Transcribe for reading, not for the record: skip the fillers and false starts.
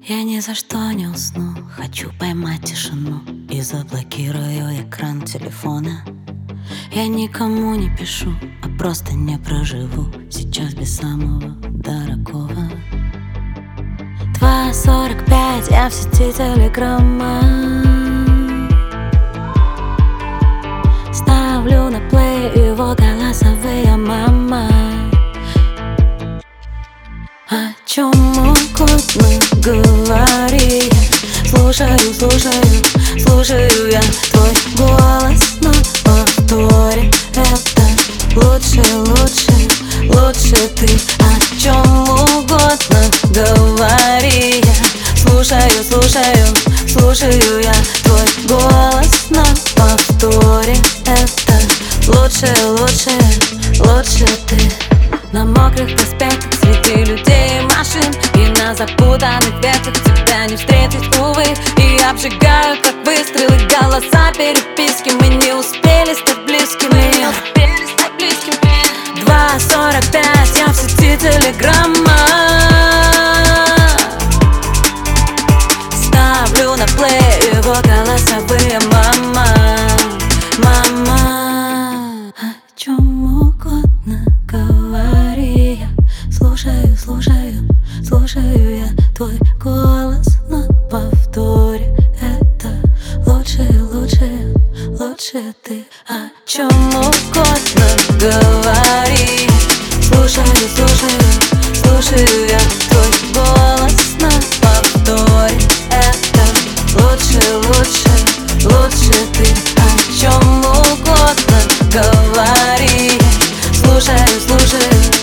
Я ни за что не усну, хочу поймать тишину и заблокирую экран телефона. Я никому не пишу, а просто не проживу сейчас без самого дорогого. 2:45, я в сети телеграмма. Ставлю на плей его голосовые, мама. О чем угодно говори. Слушаю я твой голос на повторе. Это лучше ты. О чем угодно говори. Слушаю я твой голос на повторе. Это лучше ты. На мокрых проспектах среди людей и машин, и на запутанных ветках тебя не встретить, увы. И обжигаю, как выстрелы, голоса переписки. Мы не успели стать близкими. 2:45, я в сети телеграмма. Ставлю на плей его голосовые, мама. О чем угодно говори. Я слушаю я твой голос на повторе. Это лучше ты. О чем угодно говори. Слушаю я твой голос на повторе. Это лучше ты. О чем угодно говори. Слушаю